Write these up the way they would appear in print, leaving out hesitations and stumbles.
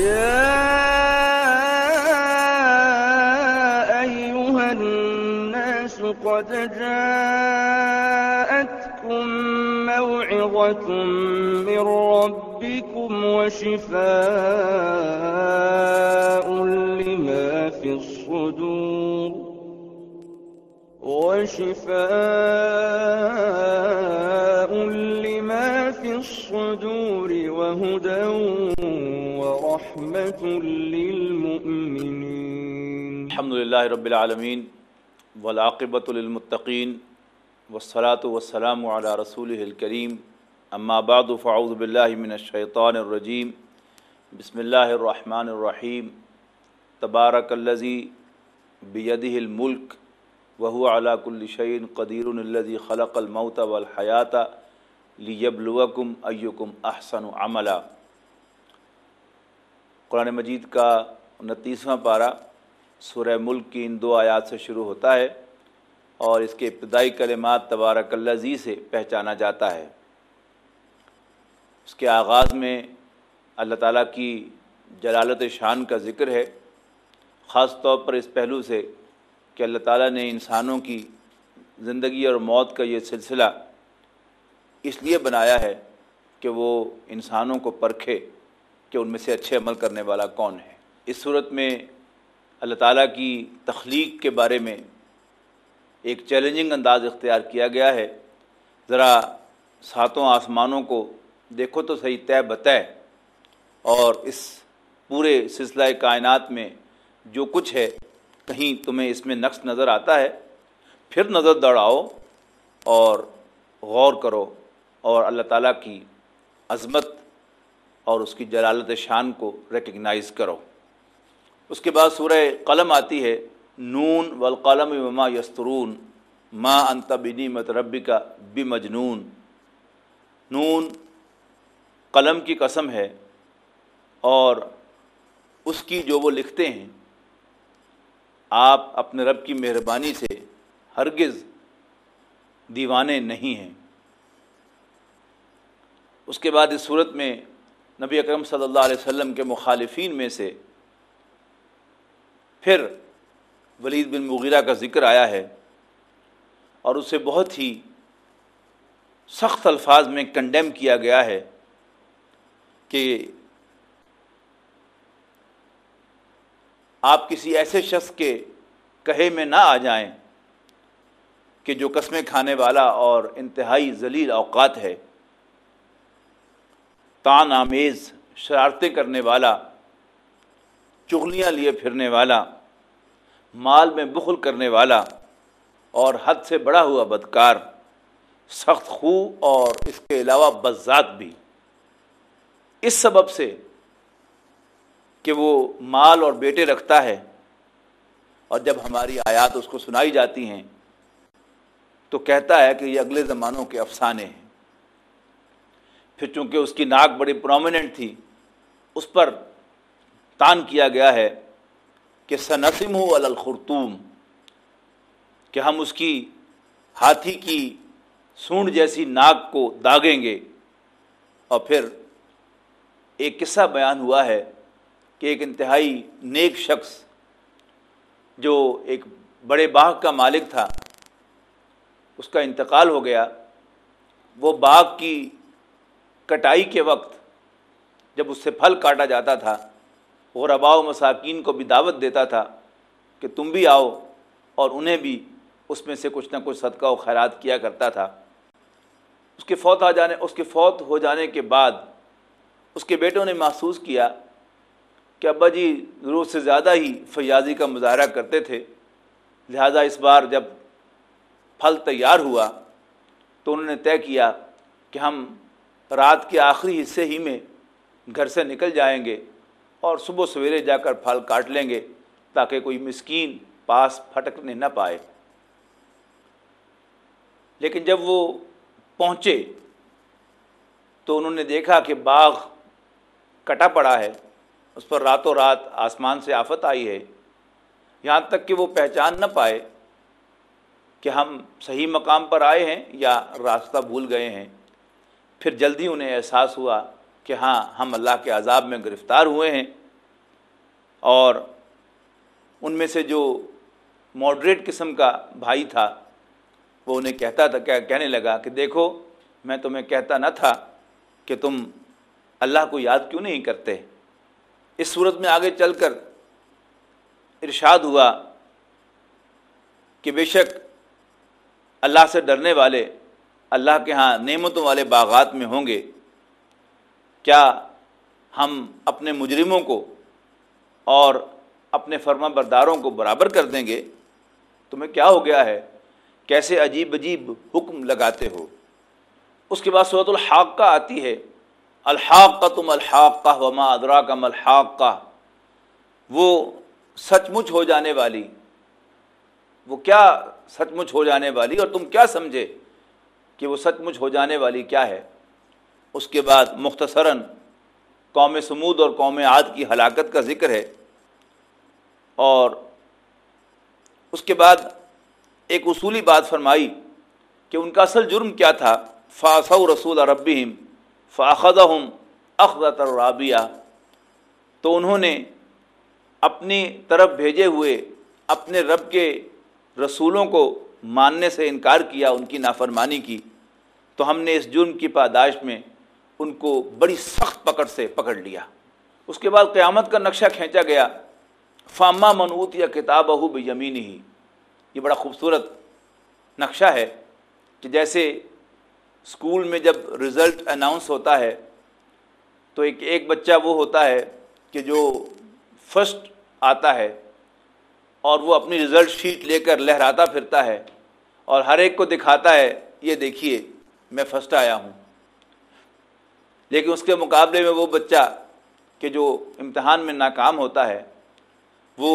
يا أيها الناس قد جاءتكم موعظة من ربكم وشفاء لما في الصدور وهدى ورحمة للمؤمنين. الحمد للہ رب العالمین والعاقبۃ للمتقین والصلاة والسلام علی رسولہ الکریم اما بعد فاعوذ باللہ من الشیطان الرجیم بسم اللہ الرحمن الرحیم تبارک الذی بیدہ الملک وهو علی کل شیء قدیر الذی خلق الموت والحیاۃ لیبلوکم ایکم احسن عملا۔ قرآن مجید کا 29واں پارہ سورہ ملک کی ان 2 آیات سے شروع ہوتا ہے اور اس کے ابتدائی کلمات تبارک الذی سے پہچانا جاتا ہے۔ اس کے آغاز میں اللہ تعالیٰ کی جلالت شان کا ذکر ہے، خاص طور پر اس پہلو سے کہ اللہ تعالیٰ نے انسانوں کی زندگی اور موت کا یہ سلسلہ اس لیے بنایا ہے کہ وہ انسانوں کو پرکھے کہ ان میں سے اچھے عمل کرنے والا کون ہے۔ اس صورت میں اللہ تعالیٰ کی تخلیق کے بارے میں ایک چیلنجنگ انداز اختیار کیا گیا ہے۔ ذرا 7 آسمانوں کو دیکھو تو صحیح طے بتائے، اور اس پورے سلسلہ کائنات میں جو کچھ ہے کہیں تمہیں اس میں نقص نظر آتا ہے؟ پھر نظر دوڑاؤ اور غور کرو اور اللہ تعالیٰ کی عظمت اور اس کی جلالت شان کو ریکگنائز کرو۔ اس کے بعد سورہ قلم آتی ہے، نون والقلم وما یسطرون ما انت بنعمت ربک بمجنون۔ نون قلم کی قسم ہے اور اس کی جو وہ لکھتے ہیں، آپ اپنے رب کی مہربانی سے ہرگز دیوانے نہیں ہیں۔ اس کے بعد اس صورت میں نبی اکرم صلی اللہ علیہ وسلم کے مخالفین میں سے پھر ولید بن مغیرہ کا ذکر آیا ہے اور اسے بہت ہی سخت الفاظ میں کنڈیم کیا گیا ہے کہ آپ کسی ایسے شخص کے کہے میں نہ آ جائیں کہ جو قسمیں کھانے والا اور انتہائی ذلیل اوقات ہے، طعن آمیز شرارتیں کرنے والا، چغلیاں لیے پھرنے والا، مال میں بخل کرنے والا اور حد سے بڑھا ہوا بدکار، سخت خو اور اس کے علاوہ بزات بھی، اس سبب سے کہ وہ مال اور بیٹے رکھتا ہے، اور جب ہماری آیات اس کو سنائی جاتی ہیں تو کہتا ہے کہ یہ اگلے زمانوں کے افسانے ہیں۔ پھر چونکہ اس کی ناک بڑی پرومیننٹ تھی، اس پر طعن کیا گیا ہے کہ سنسمہ علی الخرطوم، کہ ہم اس کی ہاتھی کی سونڈ جیسی ناک کو داغیں گے۔ اور پھر ایک قصہ بیان ہوا ہے کہ ایک انتہائی نیک شخص جو ایک بڑے باغ کا مالک تھا، اس کا انتقال ہو گیا۔ وہ باغ کی کٹائی کے وقت جب اس سے پھل کاٹا جاتا تھا، غرباء و مساکین کو بھی دعوت دیتا تھا کہ تم بھی آؤ، اور انہیں بھی اس میں سے کچھ نہ کچھ صدقہ و خیرات کیا کرتا تھا۔ اس کے فوت ہو جانے کے بعد اس کے بیٹوں نے محسوس کیا کہ ابا جی ضرورت سے زیادہ ہی فیاضی کا مظاہرہ کرتے تھے، لہٰذا اس بار جب پھل تیار ہوا تو انہوں نے طے کیا کہ ہم رات کے آخری حصے ہی میں گھر سے نکل جائیں گے اور صبح سویرے جا کر پھل کاٹ لیں گے تاکہ کوئی مسکین پاس پھٹکنے نہ پائے۔ لیکن جب وہ پہنچے تو انہوں نے دیکھا کہ باغ کٹا پڑا ہے، اس پر راتوں رات آسمان سے آفت آئی ہے، یہاں تک کہ وہ پہچان نہ پائے کہ ہم صحیح مقام پر آئے ہیں یا راستہ بھول گئے ہیں۔ پھر جلدی انہیں احساس ہوا کہ ہاں ہم اللہ کے عذاب میں گرفتار ہوئے ہیں، اور ان میں سے جو ماڈریٹ قسم کا بھائی تھا وہ انہیں کہنے لگا کہ دیکھو میں تمہیں کہتا نہ تھا کہ تم اللہ کو یاد کیوں نہیں کرتے. اس صورت میں آگے چل کر ارشاد ہوا کہ بے شک اللہ سے ڈرنے والے اللہ کے ہاں نعمتوں والے باغات میں ہوں گے. کیا ہم اپنے مجرموں کو اور اپنے فرما برداروں کو برابر کر دیں گے؟ تمہیں کیا ہو گیا ہے؟ کیسے عجیب عجیب حکم لگاتے ہو. اس کے بعد سورۃ الحاقہ آتی ہے. الحاقۃ ما الحاقہ وما ادراک ما الحاقہ. وہ سچ مچ ہو جانے والی، وہ کیا سچ مچ ہو جانے والی، اور تم کیا سمجھے کہ وہ سچ مچ ہو جانے والی کیا ہے. اس کے بعد مختصراً قوم سمود اور قوم عاد کی ہلاکت کا ذکر ہے. اور اس کے بعد ایک اصولی بات فرمائی کہ ان کا اصل جرم کیا تھا. فعصوا رسول ربہم فاخذہم اخذۃ رابیہ. تو انہوں نے اپنی طرف بھیجے ہوئے اپنے رب کے رسولوں کو ماننے سے انکار کیا، ان کی نافرمانی کی، تو ہم نے اس جرم کی پاداش میں ان کو بڑی سخت پکڑ سے پکڑ لیا. اس کے بعد قیامت کا نقشہ کھینچا گیا. فاما من اوتی کتابہ بیمینہ. یہ بڑا خوبصورت نقشہ ہے کہ جیسے اسکول میں جب رزلٹ اناؤنس ہوتا ہے تو ایک بچہ وہ ہوتا ہے کہ جو فرسٹ آتا ہے اور وہ اپنی رزلٹ شیٹ لے کر لہراتا پھرتا ہے اور ہر ایک کو دکھاتا ہے یہ دیکھیے میں فرسٹ آیا ہوں. لیکن اس کے مقابلے میں وہ بچہ کہ جو امتحان میں ناکام ہوتا ہے وہ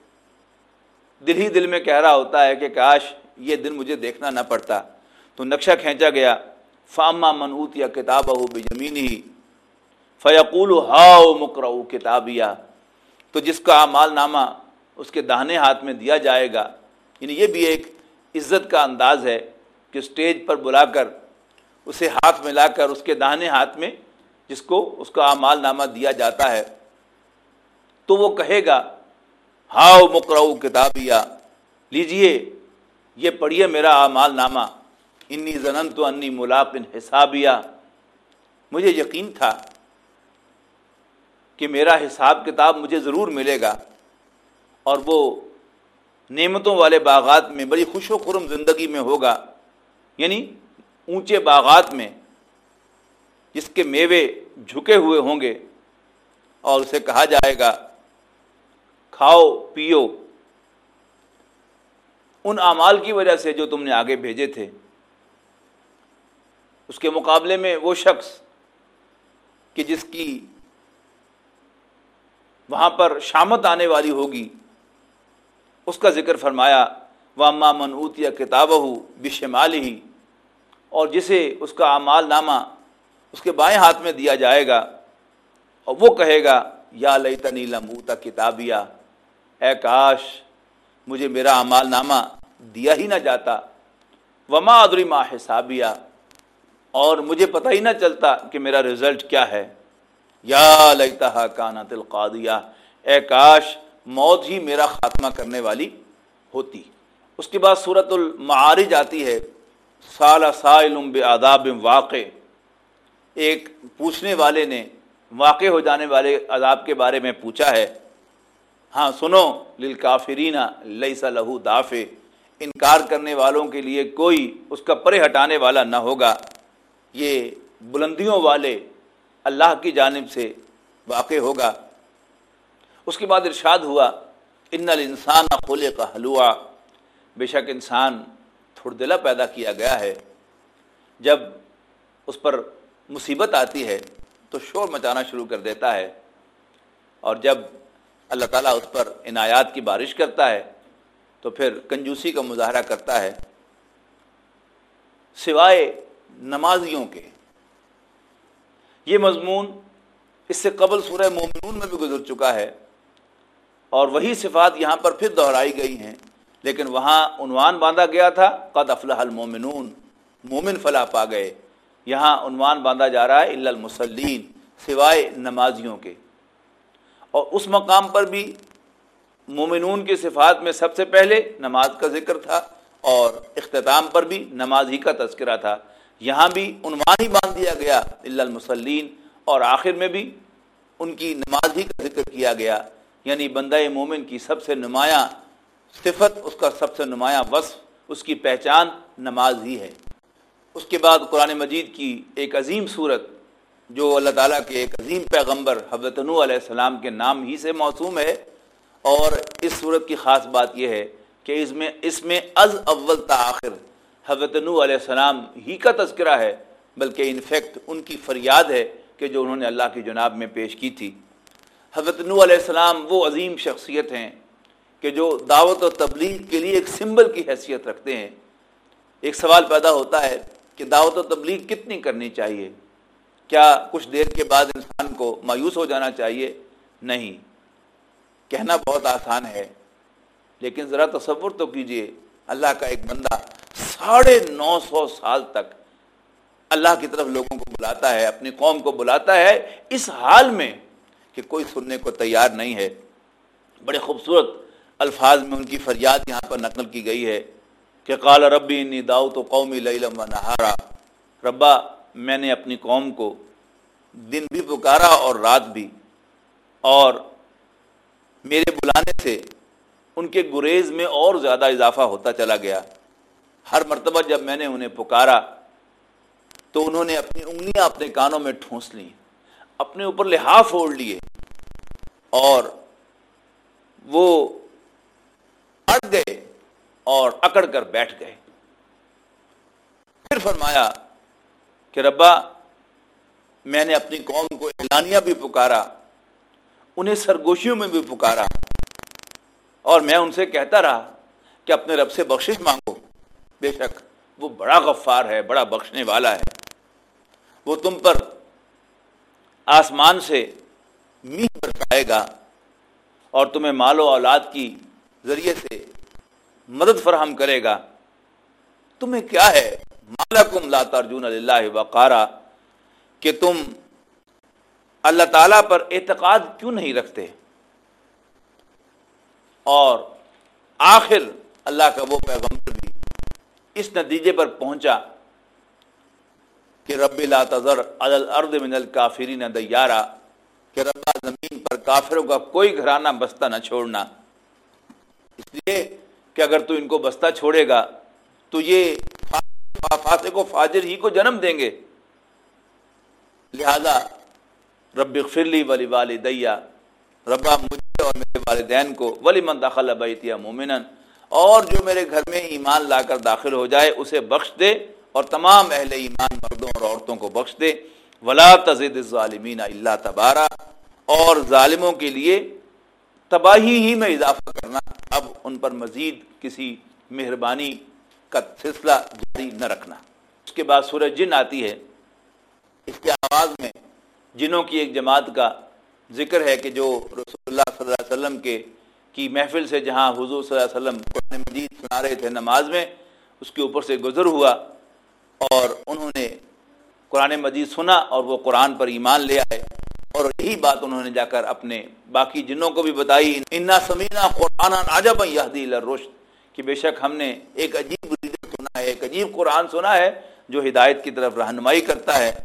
دل ہی دل میں کہہ رہا ہوتا ہے کہ کاش یہ دن مجھے دیکھنا نہ پڑتا. تو نقشہ کھینچا گیا. فاما من اوتی کتابہ بیمینہ فیقول ہاؤ مقرؤ کتابیہ. تو جس کا اعمال نامہ اس کے داہنے ہاتھ میں دیا جائے گا، یعنی یہ بھی ایک عزت کا انداز ہے کہ اسٹیج پر بلا کر اسے ہاتھ ملا کر اس کے داہنے ہاتھ میں جس کو اس کا اعمال نامہ دیا جاتا ہے تو وہ کہے گا ہاؤ مقرؤ کتابیہ، لیجئے یہ پڑھیے میرا اعمال نامہ. انی ظننت انی ملاق حسابیہ. مجھے یقین تھا کہ میرا حساب کتاب مجھے ضرور ملے گا اور وہ نعمتوں والے باغات میں بڑی خوش و خرم زندگی میں ہوگا، یعنی اونچے باغات میں جس کے میوے جھکے ہوئے ہوں گے، اور اسے کہا جائے گا کھاؤ پیو ان اعمال کی وجہ سے جو تم نے آگے بھیجے تھے. اس کے مقابلے میں وہ شخص کہ جس کی وہاں پر شامت آنے والی ہوگی اس کا ذکر فرمایا وَأَمَّا مَنْ أُوتِيَ كِتَابَهُ بِشِمَالِهِ. اور جسے اس کا اعمال نامہ اس کے بائیں ہاتھ میں دیا جائے گا اور وہ کہے گا یا لیتنی لم اوت کتابیہ، اے کاش مجھے میرا اعمال نامہ دیا ہی نہ جاتا. وما ادری ما حسابیہ، اور مجھے پتہ ہی نہ چلتا کہ میرا رزلٹ کیا ہے. یا لیتہا کانت القاضیہ، اے کاش موت ہی میرا خاتمہ کرنے والی ہوتی. اس کے بعد سورۃ المعارج آتی ہے. سال سائل بعذاب واقع. ایک پوچھنے والے نے واقع ہو جانے والے عذاب کے بارے میں پوچھا ہے. ہاں سنو للکافرین لیس لہ دافع. انکار کرنے والوں کے لیے کوئی اس کا پرے ہٹانے والا نہ ہوگا. یہ بلندیوں والے اللہ کی جانب سے واقع ہوگا. اس کے بعد ارشاد ہوا ان الانسان خلق ہلوعا. بے شک انسان تھڑدلا پیدا کیا گیا ہے. جب اس پر مصیبت آتی ہے تو شور مچانا شروع کر دیتا ہے، اور جب اللہ تعالیٰ اس پر عنایات کی بارش کرتا ہے تو پھر کنجوسی کا مظاہرہ کرتا ہے. سوائے نمازیوں کے. یہ مضمون اس سے قبل سورہ مومنون میں بھی گزر چکا ہے اور وہی صفات یہاں پر پھر دہرائی گئی ہیں، لیکن وہاں عنوان باندھا گیا تھا قد افلح المومنون، مومن فلاح پا گئے. یہاں عنوان باندھا جا رہا ہے الا المصلین، سوائے نمازیوں کے. اور اس مقام پر بھی مومنون کی صفات میں سب سے پہلے نماز کا ذکر تھا اور اختتام پر بھی نماز ہی کا تذکرہ تھا. یہاں بھی عنوان ہی باندھ دیا گیا الا المصلین، اور آخر میں بھی ان کی نماز ہی کا ذکر کیا گیا. یعنی بندہ مومن کی سب سے نمایاں صفت، اس کا سب سے نمایاں وصف، اس کی پہچان نماز ہی ہے. اس کے بعد قرآن مجید کی ایک عظیم صورت جو اللہ تعالیٰ کے ایک عظیم پیغمبر حضرت نوح علیہ السلام کے نام ہی سے موسوم ہے، اور اس صورت کی خاص بات یہ ہے کہ اس میں از اول تا آخر حضرت نوح علیہ السلام ہی کا تذکرہ ہے، بلکہ انفیکٹ ان کی فریاد ہے کہ جو انہوں نے اللہ کی جناب میں پیش کی تھی. حضرت نوح علیہ السلام وہ عظیم شخصیت ہیں کہ جو دعوت و تبلیغ کے لیے ایک سمبل کی حیثیت رکھتے ہیں. ایک سوال پیدا ہوتا ہے کہ دعوت و تبلیغ کتنی کرنی چاہیے؟ کیا کچھ دیر کے بعد انسان کو مایوس ہو جانا چاہیے؟ نہیں. کہنا بہت آسان ہے، لیکن ذرا تصور تو کیجئے، اللہ کا ایک بندہ 950 سال تک اللہ کی طرف لوگوں کو بلاتا ہے، اپنی قوم کو بلاتا ہے، اس حال میں کہ کوئی سننے کو تیار نہیں ہے. بڑے خوبصورت الفاظ میں ان کی فریاد یہاں پر نقل کی گئی ہے کہ قال ربی انی دعوت قومی لیلا و نہارا، ربا میں نے اپنی قوم کو دن بھی پکارا اور رات بھی، اور میرے بلانے سے ان کے گریز میں اور زیادہ اضافہ ہوتا چلا گیا. ہر مرتبہ جب میں نے انہیں پکارا تو انہوں نے اپنی انگلیاں اپنے کانوں میں ٹھونس لیں، اپنے اوپر لحاف اوڑھ لیے اور وہ اڑ گئے اور اکڑ کر بیٹھ گئے. پھر فرمایا کہ ربا میں نے اپنی قوم کو اعلانیہ بھی پکارا، انہیں سرگوشیوں میں بھی پکارا، اور میں ان سے کہتا رہا کہ اپنے رب سے بخشش مانگو، بے شک وہ بڑا غفار ہے، بڑا بخشنے والا ہے. وہ تم پر آسمان سے میہ برسائے گا اور تمہیں مال و اولاد کی ذریعے سے مدد فراہم کرے گا. تمہیں کیا ہے مالکم لا ترجون للہ وقارا، کہ تم اللہ تعالیٰ پر اعتقاد کیوں نہیں رکھتے؟ اور آخر اللہ کا وہ پیغمبر بھی اس نتیجے پر پہنچا کہ رب لا تذر علی الارض من الکافرین دیارا، کہ رب زمین پر کافروں کا کوئی گھرانہ بستہ نہ چھوڑنا، اس لیے کہ اگر تو ان کو بستہ چھوڑے گا تو یہ فاسق و فاجر ہی کو جنم دیں گے. لہذا رب اغفر لی ولوالدی، ربا مجھے اور میرے والدین کو، ولمن دخل بیتی مومنا، اور جو میرے گھر میں ایمان لا کر داخل ہو جائے اسے بخش دے، اور تمام اہل ایمان مردوں اور عورتوں کو بخش دے. ولا تزد الظالمین الا تبارا، اور ظالموں کے لیے تباہی ہی میں اضافہ کرنا، اب ان پر مزید کسی مہربانی کا سلسلہ جاری نہ رکھنا. اس کے بعد سورہ جن آتی ہے. اس کے آغاز میں جنوں کی ایک جماعت کا ذکر ہے کہ جو رسول اللہ صلی اللہ علیہ وسلم کی محفل سے جہاں حضور صلی اللہ علیہ وسلم قرآن مجید سنا رہے تھے نماز میں، اس کے اوپر سے گزر ہوا اور انہوں نے قرآن مجید سنا اور وہ قرآن پر ایمان لے آئے، اور یہی بات انہوں نے جا کر اپنے باقی جنوں کو بھی بتائی. انا سمینا قرآنا عجبا یہدی الی الرشد، کہ بے شک ہم نے ایک عجیب ریڈر سنا ہے، ایک عجیب قرآن سنا ہے جو ہدایت کی طرف رہنمائی کرتا ہے.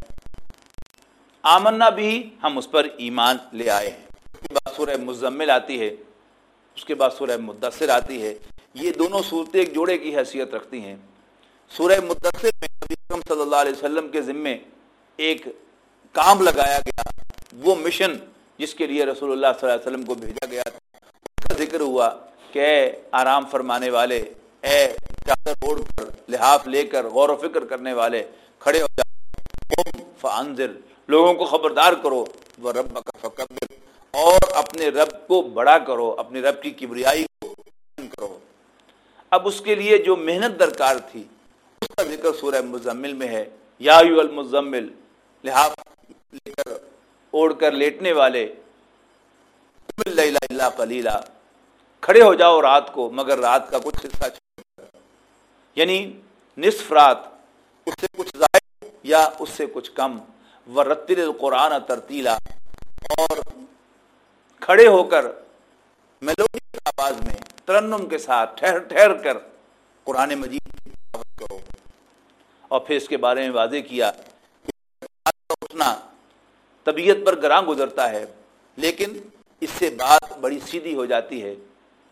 آمنا بھی، ہم اس پر ایمان لے آئے ہیں. اس کے بعد سورہ مزمل آتی ہے، اس کے بعد سورہ مدثر آتی ہے. یہ دونوں صورتیں ایک جوڑے کی حیثیت رکھتی ہیں. سورہ مدثر میں نبی اکرم صلی اللہ علیہ وسلم کے ذمے ایک کام لگایا گیا، وہ مشن جس کے لیے رسول اللہ صلی اللہ علیہ وسلم کو بھیجا گیا تھا، اس کا ذکر ہوا کہ اے آرام فرمانے والے، اے چادر اوڑھ کر لحاف لے کر غور و فکر کرنے والے، کھڑے ہو جاؤ، قم فانذر، لوگوں کو خبردار کرو، وربک فکبر، اور اپنے رب کو بڑا کرو، اپنے رب کی کبریائی کو بیان کرو. اب اس کے لیے جو محنت درکار تھی اس کا ذکر سورہ مزمل میں ہے. یا ایھا المزمل، لحاف لے کر اوڑھ کر لیٹنے والے، قم اللیل الا قلیلا، کھڑے ہو جاؤ رات کو مگر رات کا کچھ حصہ چھوڑ کر، یعنی نصف رات، اس سے کچھ زائد یا اس سے کچھ کم. ورتل القرآن ترتیلا، اور کھڑے ہو کر میلوڈیس آواز میں ترنم کے ساتھ ٹھہر ٹھہر کر قرآن مجید کی تلاوت کرو. اور پھر اس کے بارے میں واضح کیا کہ اٹھنا طبیعت پر گراں گزرتا ہے، لیکن اس سے بات بڑی سیدھی ہو جاتی ہے.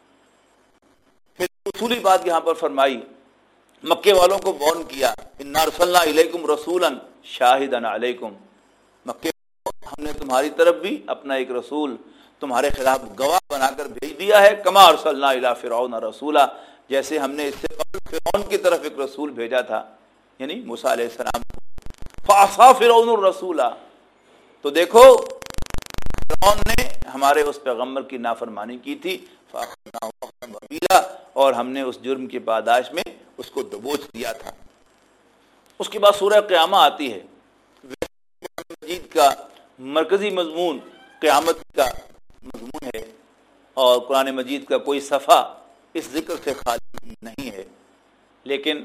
پھر اصولی بات یہاں پر فرمائی، مکے والوں کو وارن کیا، انا ارسلنا الیکم رسولا شاہدا علیکم، مکے ہم نے تمہاری طرف بھی اپنا ایک رسول تمہارے خلاف گواہ بنا کر بھیج دیا ہے، کما ارسلنا الی فرعون رسولا، جیسے ہم نے اس سے قبل فرعون کی طرف ایک رسول بھیجا تھا، یعنی موسیٰ علیہ السلام. فعصى فرعون الرسول، تو دیکھو فرعون نے ہمارے اس پیغمبر کی نافرمانی کی تھی، فأخذناه أخذا وبيلا، اور ہم نے اس جرم کی پاداش میں اس کو دبوچ دیا تھا. اس کے بعد سورہ قیامہ آتی ہے. قرآن مجید کا مرکزی مضمون قیامت کا مضمون ہے، اور قرآن مجید کا کوئی صفحہ اس ذکر سے خالی نہیں ہے. لیکن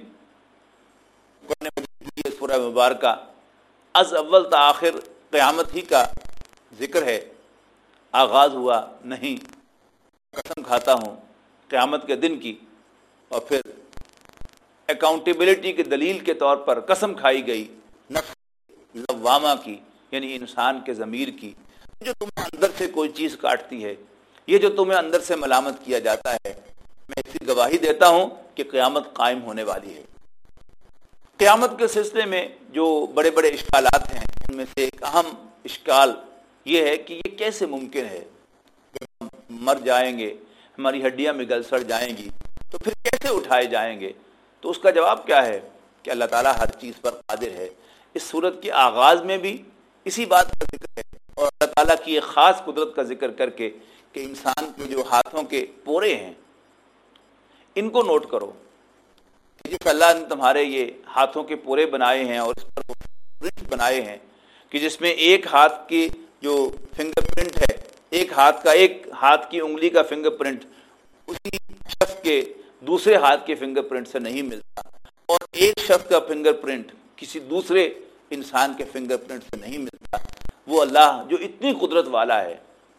قرآن مجید کی یہ سورہ مبارکہ از اول تا آخر قیامت ہی کا ذکر ہے، آغاز ہوا نہیں. قسم کھاتا ہوں قیامت کے دن کی، اور پھر اکاؤنٹیبلٹی کی دلیل کے طور پر قسم کھائی گئی نفس لوامہ کی، یعنی انسان کے ضمیر کی، جو تمہیں اندر سے کوئی چیز کاٹتی ہے، یہ جو تمہیں اندر سے ملامت کیا جاتا ہے. میں اس کی گواہی دیتا ہوں کہ قیامت قائم ہونے والی ہے. قیامت کے سلسلے میں جو بڑے بڑے اشکالات ہیں، ان میں سے ایک اہم اشکال یہ ہے کہ یہ کیسے ممکن ہے کہ ہم مر جائیں گے، ہماری ہڈیاں میں گل سڑ جائیں گی، تو پھر کیسے اٹھائے جائیں گے؟ تو اس کا جواب کیا ہے کہ اللہ تعالیٰ ہر چیز پر قادر ہے. اس صورت کے آغاز میں بھی اسی بات کا ذکر ہے، اور اللہ تعالیٰ کی ایک خاص قدرت کا ذکر کر کے کہ انسان کے جو ہاتھوں کے پورے ہیں ان کو نوٹ کرو کہ جس اللہ نے تمہارے یہ ہاتھوں کے پورے بنائے ہیں اور اس پر پرنٹ بنائے ہیں کہ جس میں ایک ہاتھ کی جو فنگر پرنٹ ہے، ایک ہاتھ کی انگلی کا فنگر پرنٹ اسی شخص کے دوسرے ہاتھ کے فنگر پرنٹ سے نہیں ملتا، اور ایک شخص کا فنگر پرنٹ کسی دوسرے انسان کے فنگر پرنٹ سے نہیں ملتا. وہ اللہ جو اتنی قدرت والا ہے،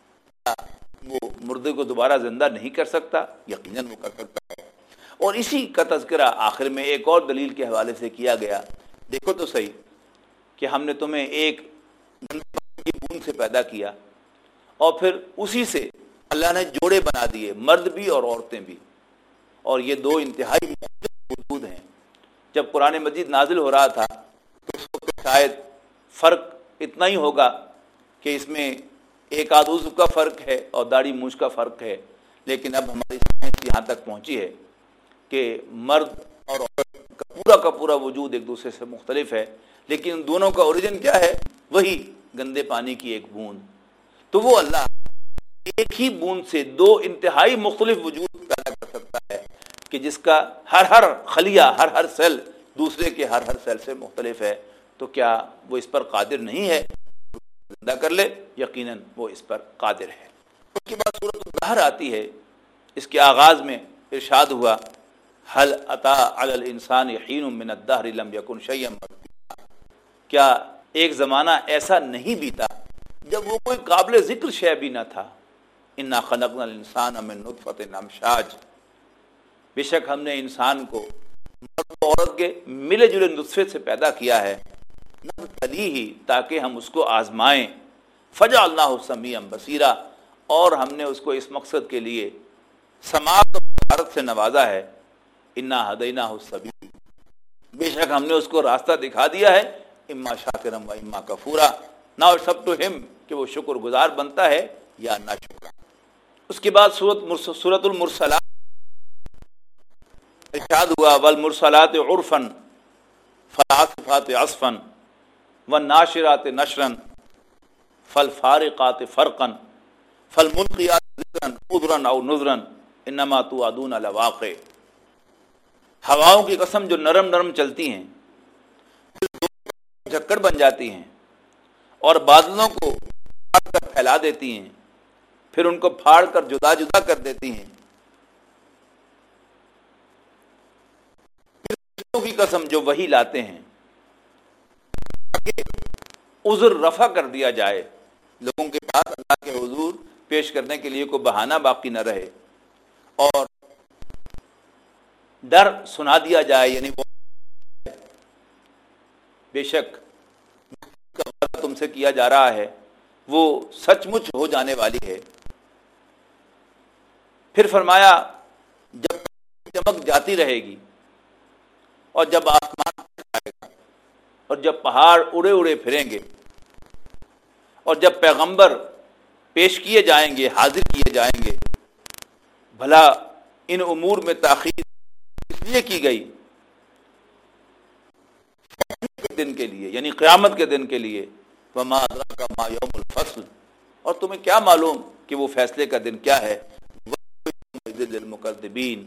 وہ مردے کو دوبارہ زندہ نہیں کر سکتا؟ یقیناً وہ کر سکتا ہے. اور اسی کا تذکرہ آخر میں ایک اور دلیل کے حوالے سے کیا گیا. دیکھو تو صحیح کہ ہم نے تمہیں ایک کی بوند سے پیدا کیا، اور پھر اسی سے اللہ نے جوڑے بنا دیے، مرد بھی اور عورتیں بھی، اور یہ دو انتہائی مختلف وجود ہیں. جب قرآن مجید نازل ہو رہا تھا تو اس وقت شاید فرق اتنا ہی ہوگا کہ اس میں ایک آدھ عضو کا فرق ہے اور داڑھی مونچھ کا فرق ہے، لیکن اب ہماری سائنس یہاں تک پہنچی ہے کہ مرد اور عورت کا پورا وجود ایک دوسرے سے مختلف ہے، لیکن ان دونوں کا اوریجن کیا ہے؟ وہی گندے پانی کی ایک بوند. تو وہ اللہ ایک ہی بوند سے دو انتہائی مختلف وجود پیدا کر سکتا ہے کہ جس کا ہر خلیہ، ہر سیل دوسرے کے ہر سیل سے مختلف ہے. تو کیا وہ اس پر قادر نہیں ہے؟ زندہ کر لے، یقیناً وہ اس پر قادر ہے. اس کے بعد سورۃ الدہر آتی ہے. اس کے آغاز میں ارشاد ہوا هل اتی علی الانسان حین من الدہر لم یکن شیئا مذکورا، کیا ایک زمانہ ایسا نہیں بیتا جب وہ کوئی قابل ذکر شے بھی نہ تھا. انا خلقنا الانسان من نطفۃ امشاج، بے شک ہم نے انسان کو مرد و عورت کے ملے جلے نطفے سے پیدا کیا ہے، نبتلیہ تاکہ ہم اس کو آزمائیں، فجعلناہ سمیعا بصیرا، اور ہم نے اس کو اس مقصد کے لیے سماعت اور بصارت سے نوازا ہے. انا ہدیناہ السبیل، بے شک ہم نے اس کو راستہ دکھا دیا ہے، اما شاکرا و اما کفورا، ناؤ اٹس اپ ٹو ہم کہ وہ شکر گزار بنتا ہے یا نہ شکر. اس کے بعد سورۃ المرسلات ارشاد ہوا والمرسلات عرفا فالعاصفات عصفا والناشرات نشرا فالفارقات فرقا فالملقیات ذکرا عذرا او نذرا انما توعدون لواقع. ہواؤں کی قسم جو نرم نرم چلتی ہیں، جھکڑ بن جاتی ہیں اور بادلوں کو پھاڑ کر پھیلا دیتی ہیں، پھر ان کو پھاڑ کر جدا جدا کر دیتی ہیں. فرشتوں کی قسم جو وحی لاتے ہیں تاکہ عذر رفع کر دیا جائے، لوگوں کے پاس اللہ کے حضور پیش کرنے کے لیے کوئی بہانہ باقی نہ رہے اور ڈر سنا دیا جائے، یعنی وہ بے شک تم سے کیا جا رہا ہے وہ سچ مچ ہو جانے والی ہے۔ پھر فرمایا جب چمک جاتی رہے گی اور جب آسمان آئے گا اور جب پہاڑ اڑے اڑے پھریں گے اور جب پیغمبر پیش کیے جائیں گے، حاضر کیے جائیں گے، بھلا ان امور میں تاخیر اس لیے کی گئی دن کے لیے، یعنی قیامت کے دن کے لیے، وما ادراک ما یوم الفصل، اور تمہیں کیا معلوم کہ وہ فیصلے کا دن کیا ہے، للمکذبین،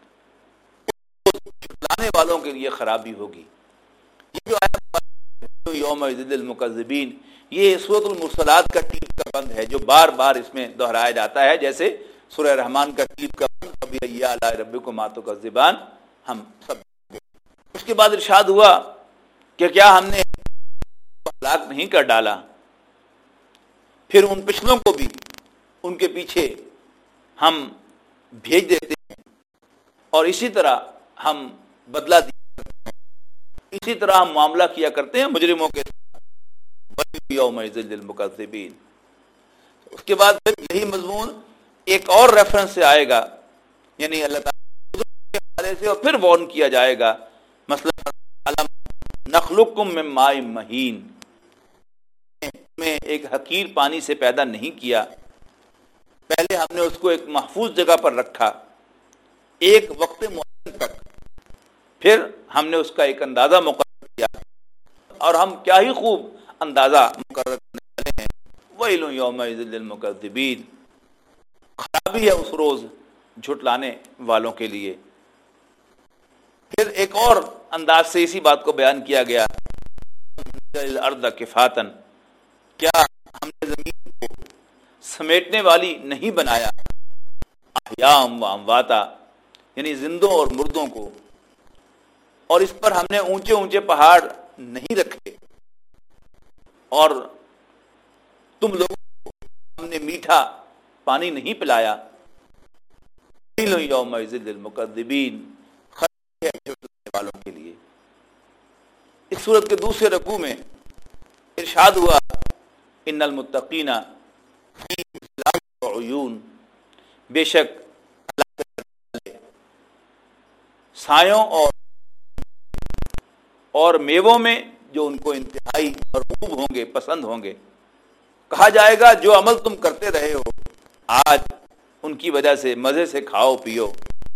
جھٹلانے والوں کے لیے خرابی ہوگی۔ یہ جو آیت یوم للمکذبین، یہ سورۃ المرسلات کا ٹیپ کا بند ہے جو بار بار اس میں دہرایا جاتا ہے، جیسے سورہ رحمان کا ٹیپ کا بند فبأي آلاء ربكما تكذبان، ہم سب۔ اس کے بعد ارشاد ہوا کہ کیا ہم نے ہلاک نہیں کر ڈالا، پھر ان پچھلوں کو بھی ان کے پیچھے ہم بھیج دیتے ہیں اور اسی طرح ہم بدلہ دیا کرتے ہیں، اسی طرح ہم معاملہ کیا کرتے ہیں مجرموں کے ساتھ، یومئذ للمکذبین۔ اس کے بعد پھر یہی مضمون ایک اور ریفرنس سے آئے گا، یعنی اللہ تعالیٰ کے حوالے سے، اور پھر وارن کیا جائے گا، مثلا نخلقکم من ماء مہین، میں ایک حقیر پانی سے پیدا نہیں کیا، پہلے ہم نے اس کو ایک محفوظ جگہ پر رکھا ایک وقت معین تک، پھر ہم نے اس کا ایک اندازہ مقرر کیا، اور ہم کیا ہی خوب اندازہ مقرر کرنے والے ہیں۔ ویل یومئذ للمکذبین، خرابی ہے اس روز جھٹلانے والوں کے لیے۔ پھر ایک اور انداز سے اسی بات کو بیان کیا گیا، الارض کفاتن، کیا ہم نے زمین کو سمیٹنے والی نہیں بنایا، احیاء و امواتا، یعنی زندوں اور مردوں کو، اور اس پر ہم نے اونچے اونچے پہاڑ نہیں رکھے، اور تم لوگوں کو ہم نے میٹھا پانی نہیں پلایا۔ یومئذ للمکذبین، خیر ہے جھٹلانے والوں کے لیے۔ اس سورت کے دوسرے رکوع میں ارشاد ہوا ان المتقین فی ظلال وعیون، بے شک سایوں اور میووں میں جو ان کو انتہائی مرغوب ہوں گے، پسند ہوں گے۔ کہا جائے گا جو عمل تم کرتے رہے ہو آج ان کی وجہ سے مزے سے کھاؤ پیو،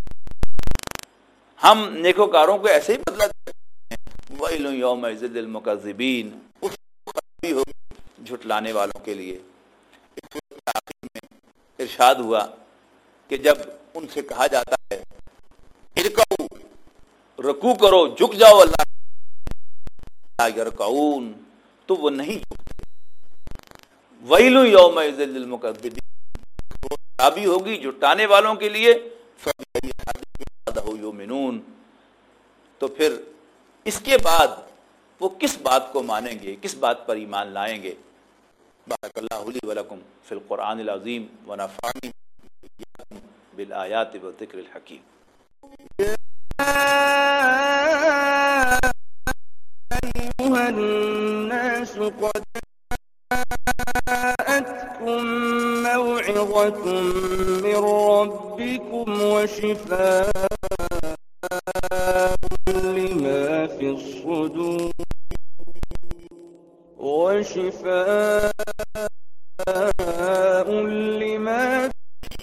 ہم نیکوکاروں کو ایسے ہی بدلہ دیتے ہیں۔ ویل یومئذ للمکذبین، اس خرابی ہوگی جھٹلانے والوں کے لیے۔ آخر میں ارشاد ہوا کہ جب ان سے کہا جاتا ہے ارکعوا، رکوع کرو، جھک جاؤ اللہ، لا یرکعون، تو وہ نہیں جھکتے۔ ویل یومئذ للمکذبین، خرابی ہوگی جھٹانے والوں کے لیے۔ فبأي حدیث بعدہ یؤمنون، تو پھر اس کے بعد وہ کس بات کو مانیں گے، کس بات پر ایمان لائیں گے۔ بارک اللہ لی ولکم فی القرآن العظیم ونفعنی بالآیات والذکر الحکیم۔ أيها الناس قد جاءتكم موعظة من ربكم وشفاء لما في الصدور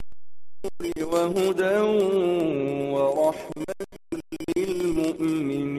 وهدى ورحمة للمؤمنين